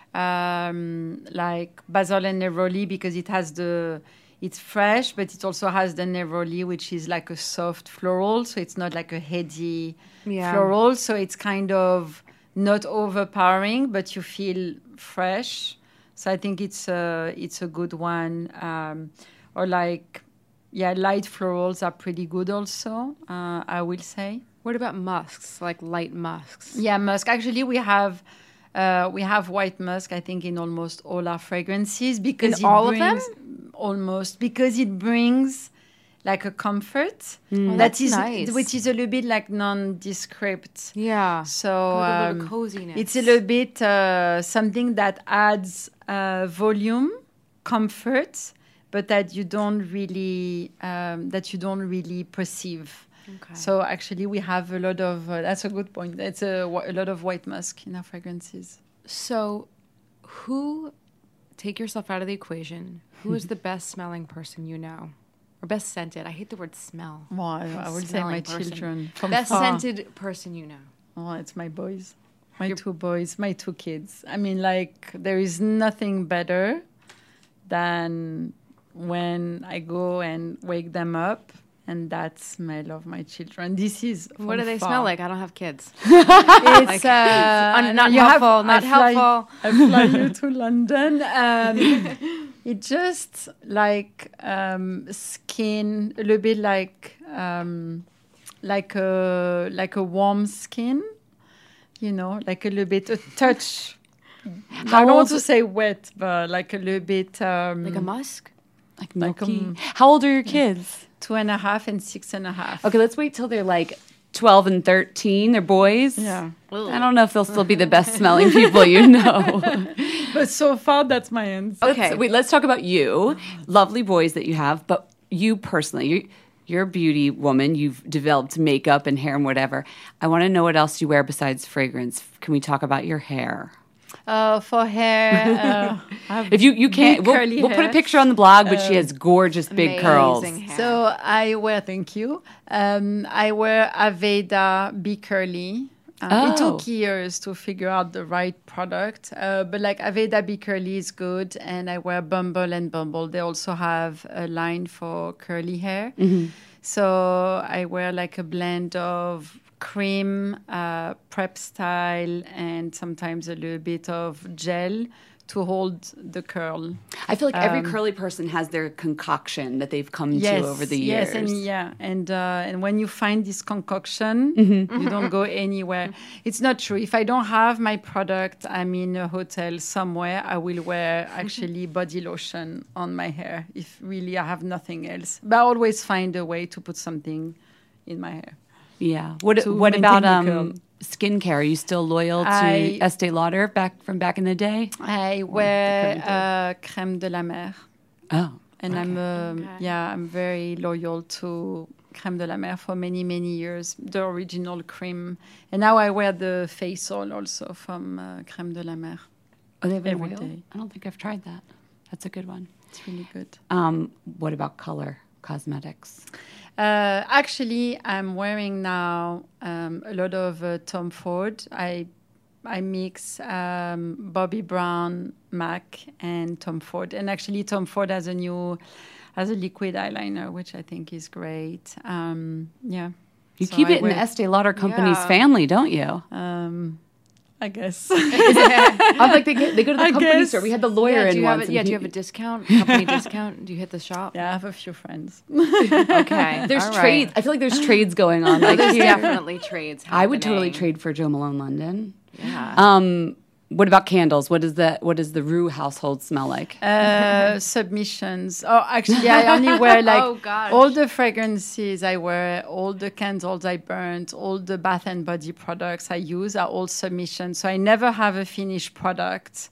like basil and neroli, because it has it's fresh, but it also has the neroli, which is like a soft floral, so it's not like a heady floral. So it's kind of not overpowering, but you feel fresh. So I think it's a good one. Or light florals are pretty good also, I will say. What about musks, like light musks? Yeah, musk. Actually, we have white musk, I think, in almost all our fragrances, because in all of them? Almost, because it brings like a comfort. Oh, that's nice. Which is a little bit like nondescript. Yeah. So a little coziness. it's a little bit something that adds volume, comfort, but that you don't really perceive. Okay. So actually, we have a lot of. That's a good point. It's a lot of white musk in our fragrances. So, take yourself out of the equation. Who is the best smelling person you know? Or best scented? I hate the word smell. Well, I would say my Smelling person. children. From Best far. scented person you know. Oh, it's my boys. My two boys, my two kids. I mean, like, there is nothing better than when I go and wake them up and that smell of my children. This is What do they far. smell like? I don't have kids. It's not you helpful. Not I fly- helpful. I fly you to London. It's just like skin, a little bit like a warm skin, you know, like a little bit a touch. I don't want to say wet, but like a little bit Like a musk? Like like, milky. How old are your kids? 2.5 and 6.5. Okay, let's wait till they're like 12 and 13. They're boys. Yeah. I don't know if they'll still be the best smelling people you know. But so far, that's my answer. Okay, wait, let's talk about you. Lovely boys that you have, but you personally, you're a beauty woman. You've developed makeup and hair and whatever. I want to know what else you wear besides fragrance. Can we talk about your hair? For hair, If you can't, big curly we'll put a hair. picture on the blog, but she has gorgeous big curls. Amazing hair. So I wear, thank you. I wear Aveda Be Curly. It took years to figure out the right product, but like Aveda Be Curly is good, and I wear Bumble and Bumble. They also have a line for curly hair. So I wear like a blend of cream, prep style, and sometimes a little bit of gel to hold the curl. I feel like every curly person has their concoction that they've come to over the years. Yes, and when you find this concoction, you don't go anywhere. It's not true. If I don't have my product, I'm in a hotel somewhere, I will wear actually body lotion on my hair if really I have nothing else. But I always find a way to put something in my hair. Yeah. What to about maintain the curl. skincare? Are you still loyal to Estee Lauder back in the day? I wear Crème de la Mer. Oh. And I'm very loyal to Crème de la Mer for many, many years, the original cream. And now I wear the face oil also from Crème de la Mer. Oh, they have an every oil? day. I don't think I've tried that. That's a good one. It's really good. What about color cosmetics? Actually, I'm wearing now a lot of Tom Ford. I mix Bobbi Brown, MAC, and Tom Ford. And actually, Tom Ford has a liquid eyeliner, which I think is great. You keep it in the Estee Lauder company's family, don't you? I guess. I'm like they go to the company store. We had the lawyer in do you once. have do you have a discount? Company discount? Do you hit the shop? Yeah, I have a few friends. Okay. There's all right. trades. I feel like there's trades going on. Like There's here. definitely trades happening. I would totally trade for Jo Malone London. Yeah. What about candles? What does the Rue household smell like? Submissions. Oh, actually, I only wear like Oh, gosh. all the fragrances I wear, all the candles I burnt, all the Bath and Body products I use are all submissions. So I never have a finished product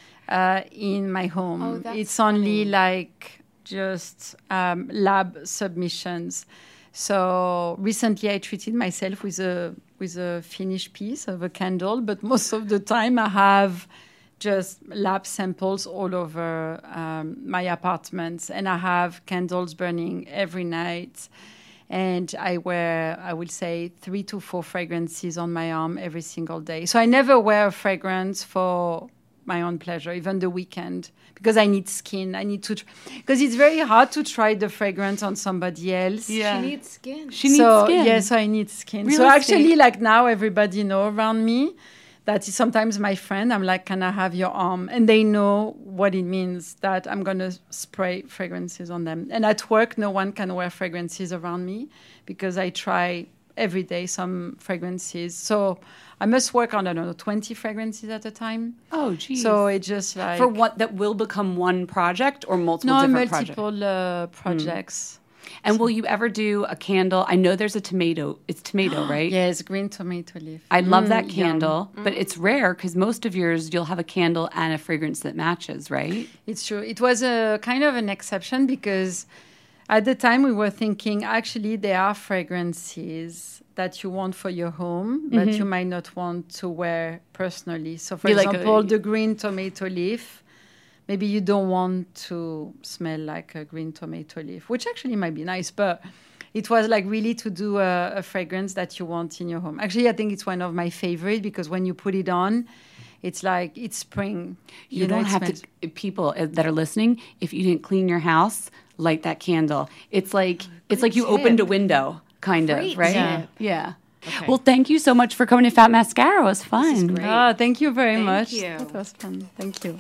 in my home. Oh, that's it's only like just lab submissions. So recently I treated myself with a finished piece of a candle, but most of the time I have just lab samples all over my apartments, and I have candles burning every night. And I wear, I will say, 3 to 4 fragrances on my arm every single day. So I never wear a fragrance for my own pleasure, even the weekend, because I need skin. I need to, because it's very hard to try the fragrance on somebody else. Yeah. She needs skin. She needs skin. Yeah, so I need skin. Real So actually, estate. like now, everybody know around me that is sometimes my friend. I'm like, can I have your arm? And they know what it means that I'm going to spray fragrances on them. And at work, no one can wear fragrances around me because I try every day some fragrances. So I must work on, I don't know, 20 fragrances at a time. Oh, geez. So it's just like... For what that will become one project or multiple No, different multiple projects. And will you ever do a candle? I know there's a tomato. It's tomato, right? Yes, green tomato leaf. I love that yum. candle, but it's rare because most of yours, you'll have a candle and a fragrance that matches, right? It's true. It was a kind of an exception because at the time we were thinking actually there are fragrances that you want for your home, but you might not want to wear personally. So, for Be like example, a- the green tomato leaf, maybe you don't want to smell like a green tomato leaf, which actually might be nice, but it was like really to do a fragrance that you want in your home. Actually, I think it's one of my favorite because when you put it on, it's like it's spring. You know, don't it have smells- to, people that are listening, if you didn't clean your house, light that candle. It's like you tip. opened a window, kind Great of, right? tip. Yeah. Okay. Well, thank you so much for coming to Fat Mascara. It was fun. great. Ah, thank you very Thank much. you. That was fun. Thank you.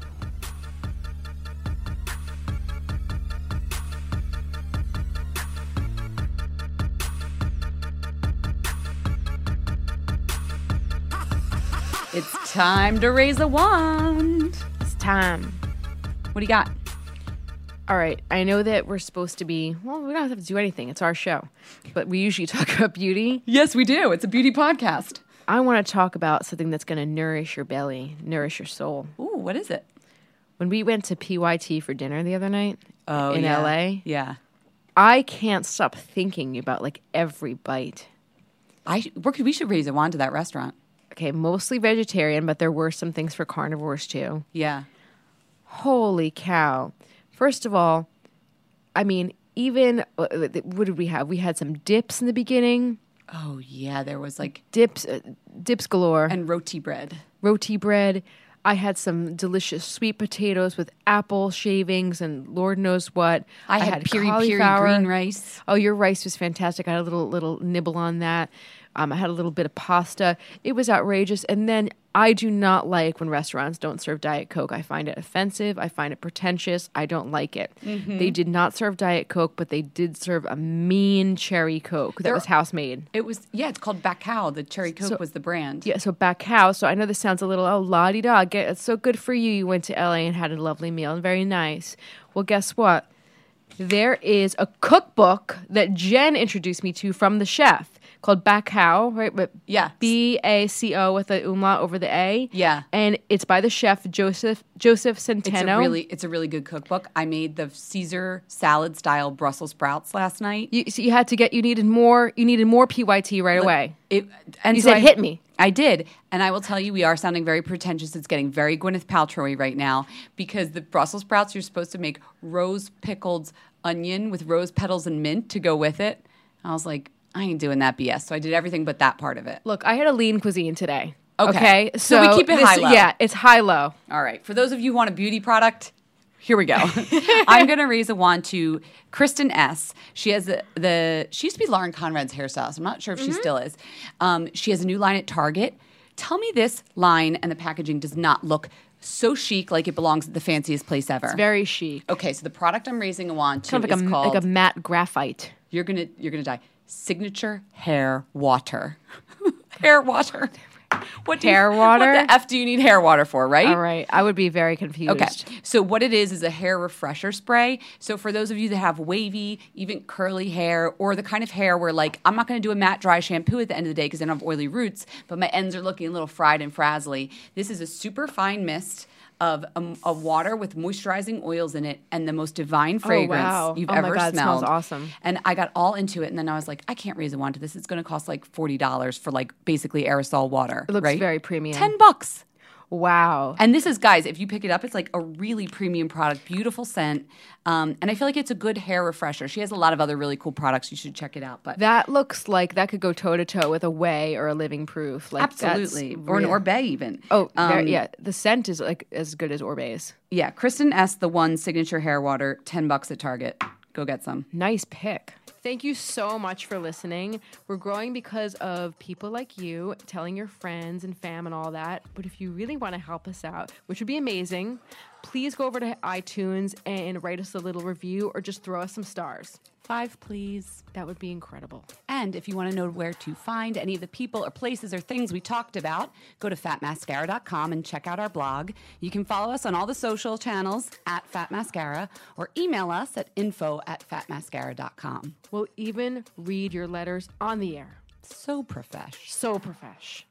It's time to raise a wand. It's time. What do you got? All right. I know that we're supposed to be, well, we don't have to do anything. It's our show. But we usually talk about beauty. Yes, we do. It's a beauty podcast. I want to talk about something that's going to nourish your belly, nourish your soul. Ooh, what is it? When we went to PYT for dinner the other night in yeah. LA, Yeah. I can't stop thinking about like every bite. We should raise a wand to that restaurant. Okay, mostly vegetarian, but there were some things for carnivores too. Yeah. Holy cow. First of all, I mean, even, what did we have? We had some dips in the beginning. Oh, yeah. There was like, Dips galore. and roti bread. Roti bread. I had some delicious sweet potatoes with apple shavings and Lord knows what. I had piri cauliflower. green rice. Oh, your rice was fantastic. I had a little nibble on that. I had a little bit of pasta. It was outrageous. And then I do not like when restaurants don't serve Diet Coke. I find it offensive. I find it pretentious. I don't like it. They did not serve Diet Coke, but they did serve a mean cherry Coke that was house made. It was, it's called Bacao. The cherry Coke was the brand. Yeah, so Bacao. So I know this sounds a little, la-di-da. It's so good for you. You went to LA and had a lovely meal and very nice. Well, guess what? There is a cookbook that Jen introduced me to from the chef called Bacao, right? But Yeah. B-A-C-O with the umlaut over the A. Yeah. And it's by the chef Joseph Centeno. It's a really good cookbook. I made the Caesar salad style Brussels sprouts last night. You needed more PYT right away. And You so said, "Hit me." I did. And I will tell you, we are sounding very pretentious. It's getting very Gwyneth Paltrow right now because the Brussels sprouts, you're supposed to make rose pickled onion with rose petals and mint to go with it. I was like, I ain't doing that BS. So I did everything but that part of it. Look, I had a lean cuisine today. Okay. So we keep it this- high-low. Yeah, it's high-low. All right. For those of you who want a beauty product, here we go. I'm going to raise a wand to Kristen S. She has she used to be Lauren Conrad's hairstylist. I'm not sure if she still is. She has a new line at Target. Tell me this line and the packaging does not look so chic like it belongs at the fanciest place ever. It's very chic. Okay, so the product I'm raising a wand to Kind of is called, like a matte graphite. you're gonna die. Signature Hair Water. Hair water. What Hair water? What the F do you need hair water for, right? All right. I would be very confused. Okay. So what it is a hair refresher spray. So for those of you that have wavy, even curly hair, or the kind of hair where like, I'm not going to do a matte dry shampoo at the end of the day because I don't have oily roots, but my ends are looking a little fried and frazzly. This is a super fine mist of a water with moisturizing oils in it and the most divine fragrance wow. you've Oh my ever God, it smelled. smells awesome. And I got all into it, and then I was like, I can't raise a wand to this. It's going to cost like $40 for like basically aerosol water. It looks right? very premium. $10. Wow. And this is, guys, if you pick it up, it's like a really premium product, beautiful scent. And I feel like it's a good hair refresher. She has a lot of other really cool products. You should check it out. But That looks like that could go toe to toe with a Way or a Living Proof. Like absolutely. that's Or an real. Orbe even. Oh, yeah. The scent is like as good as Orbe's. Yeah. Kristen S., the one signature hair water, $10 at Target. Go get some. Nice pick. Thank you so much for listening. We're growing because of people like you telling your friends and fam and all that. But if you really want to help us out, which would be amazing, please go over to iTunes and write us a little review or just throw us some stars. 5, please. That would be incredible. And if you want to know where to find any of the people or places or things we talked about, go to fatmascara.com and check out our blog. You can follow us on all the social channels at fatmascara or email us at info@fatmascara.com. We'll even read your letters on the air. So profesh. So profesh.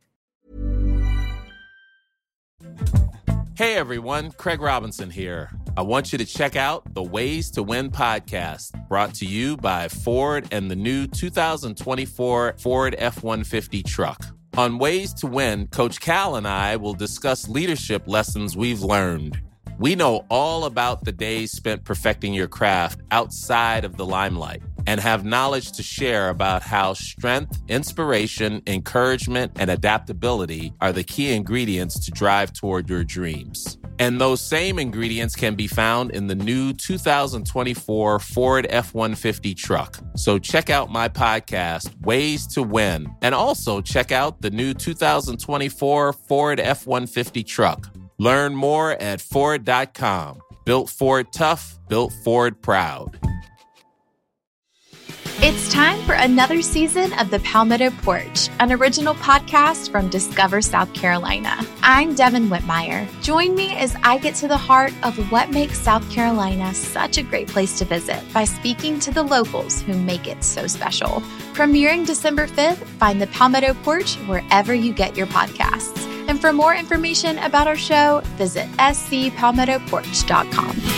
Hey everyone, Craig Robinson here. I want you to check out the Ways to Win podcast, brought to you by Ford and the new 2024 Ford F-150 truck. On Ways to Win, Coach Cal and I will discuss leadership lessons we've learned. We know all about the days spent perfecting your craft outside of the limelight and have knowledge to share about how strength, inspiration, encouragement, and adaptability are the key ingredients to drive toward your dreams. And those same ingredients can be found in the new 2024 Ford F-150 truck. So check out my podcast, Ways to Win, and also check out the new 2024 Ford F-150 truck. Learn more at Ford.com. Built Ford tough, built Ford proud. It's time for another season of The Palmetto Porch, an original podcast from Discover South Carolina. I'm Devin Whitmire. Join me as I get to the heart of what makes South Carolina such a great place to visit by speaking to the locals who make it so special. Premiering December 5th, find The Palmetto Porch wherever you get your podcasts. And for more information about our show, visit scpalmettoporch.com.